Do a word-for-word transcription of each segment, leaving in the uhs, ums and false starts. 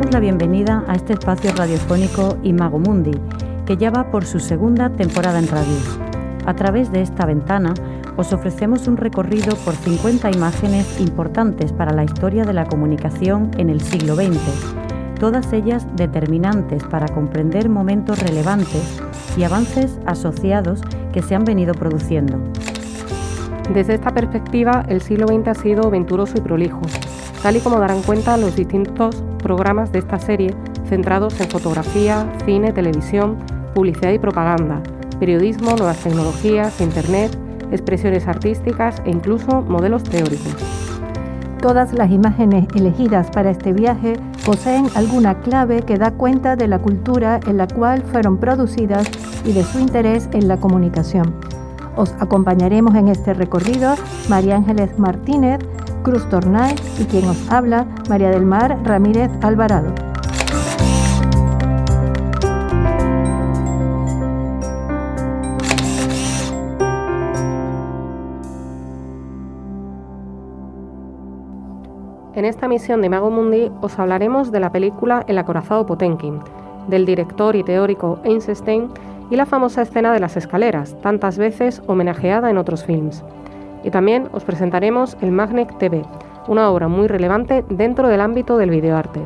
damos la bienvenida a este espacio radiofónico Imago Mundi, que ya va por su segunda temporada en radio. A través de esta ventana os ofrecemos un recorrido por cincuenta imágenes importantes para la historia de la comunicación en el siglo veinte, todas ellas determinantes para comprender momentos relevantes y avances asociados que se han venido produciendo. Desde esta perspectiva, el siglo veinte ha sido venturoso y prolijo, tal y como darán cuenta los distintos programas de esta serie centrados en fotografía, cine, televisión, publicidad y propaganda, periodismo, nuevas tecnologías, internet, expresiones artísticas e incluso modelos teóricos. Todas las imágenes elegidas para este viaje poseen alguna clave que da cuenta de la cultura en la cual fueron producidas y de su interés en la comunicación. Os acompañaremos en este recorrido María Ángeles Martínez, Cruz Tornay y quien os habla, María del Mar Ramírez Alvarado. En esta misión de Imago Mundi os hablaremos de la película El acorazado Potemkin, del director y teórico Eisenstein y la famosa escena de las escaleras, tantas veces homenajeada en otros films. Y también os presentaremos el Magnet T V, una obra muy relevante dentro del ámbito del videoarte.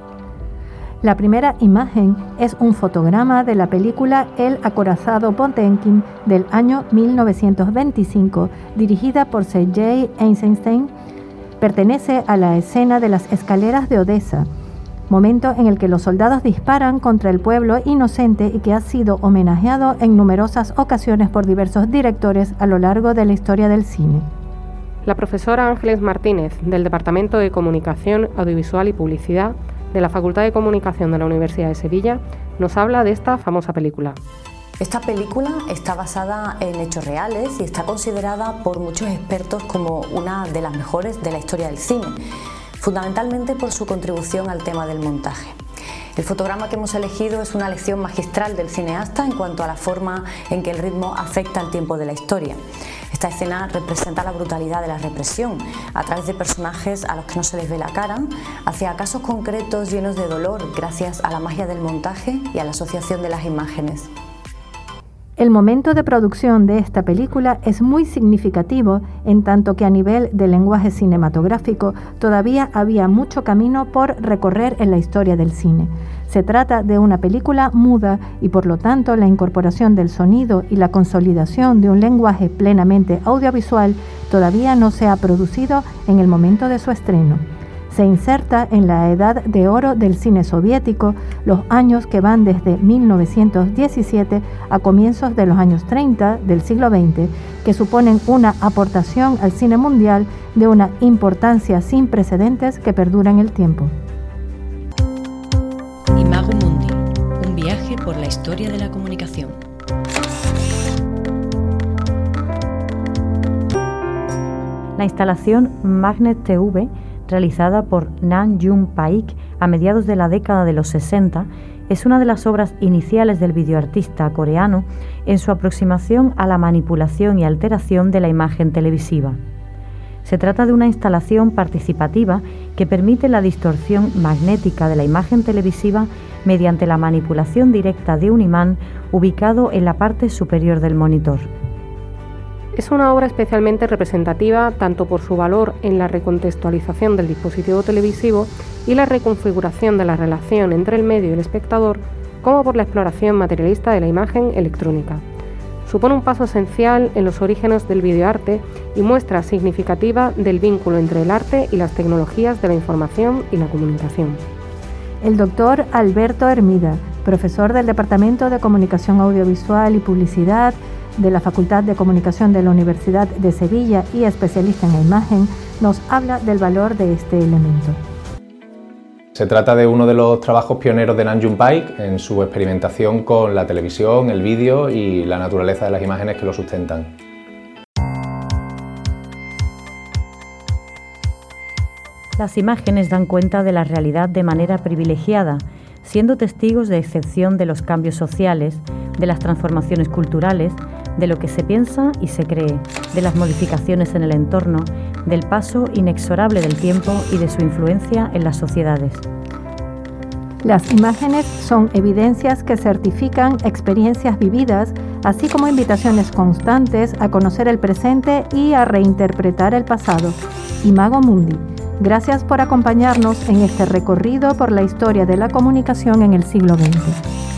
La primera imagen es un fotograma de la película El acorazado Potemkin del año mil novecientos veinticinco, dirigida por Sergei Eisenstein. Pertenece a la escena de las escaleras de Odessa, momento en el que los soldados disparan contra el pueblo inocente y que ha sido homenajeado en numerosas ocasiones por diversos directores a lo largo de la historia del cine. La profesora Ángeles Martínez, del Departamento de Comunicación Audiovisual y Publicidad de la Facultad de Comunicación de la Universidad de Sevilla, nos habla de esta famosa película. Esta película está basada en hechos reales y está considerada por muchos expertos como una de las mejores de la historia del cine, fundamentalmente por su contribución al tema del montaje. El fotograma que hemos elegido es una lección magistral del cineasta en cuanto a la forma en que el ritmo afecta al tiempo de la historia. Esta escena representa la brutalidad de la represión a través de personajes a los que no se les ve la cara, hacia casos concretos llenos de dolor gracias a la magia del montaje y a la asociación de las imágenes. El momento de producción de esta película es muy significativo, en tanto que a nivel de lenguaje cinematográfico todavía había mucho camino por recorrer en la historia del cine. Se trata de una película muda y por lo tanto la incorporación del sonido y la consolidación de un lenguaje plenamente audiovisual todavía no se ha producido en el momento de su estreno. Se inserta en la edad de oro del cine soviético, los años que van desde mil novecientos diecisiete a comienzos de los años treinta del siglo veinte, que suponen una aportación al cine mundial de una importancia sin precedentes que perdura en el tiempo. Imago Mundi, un viaje por la historia de la comunicación. La instalación Magnet T V, realizada por Nam June Paik a mediados de la década de los sesenta, es una de las obras iniciales del videoartista coreano en su aproximación a la manipulación y alteración de la imagen televisiva. Se trata de una instalación participativa que permite la distorsión magnética de la imagen televisiva mediante la manipulación directa de un imán ubicado en la parte superior del monitor. Es una obra especialmente representativa tanto por su valor en la recontextualización del dispositivo televisivo y la reconfiguración de la relación entre el medio y el espectador, como por la exploración materialista de la imagen electrónica. Supone un paso esencial en los orígenes del videoarte y muestra significativa del vínculo entre el arte y las tecnologías de la información y la comunicación. El doctor Alberto Hermida, profesor del Departamento de Comunicación Audiovisual y Publicidad de la Facultad de Comunicación de la Universidad de Sevilla y especialista en la imagen, nos habla del valor de este elemento. Se trata de uno de los trabajos pioneros de Nam June Paik en su experimentación con la televisión, el vídeo y la naturaleza de las imágenes que lo sustentan. Las imágenes dan cuenta de la realidad de manera privilegiada, siendo testigos de excepción de los cambios sociales, de las transformaciones culturales, de lo que se piensa y se cree, de las modificaciones en el entorno, del paso inexorable del tiempo y de su influencia en las sociedades. Las imágenes son evidencias que certifican experiencias vividas, así como invitaciones constantes a conocer el presente y a reinterpretar el pasado. Imago Mundi. Gracias por acompañarnos en este recorrido por la historia de la comunicación en el siglo veinte.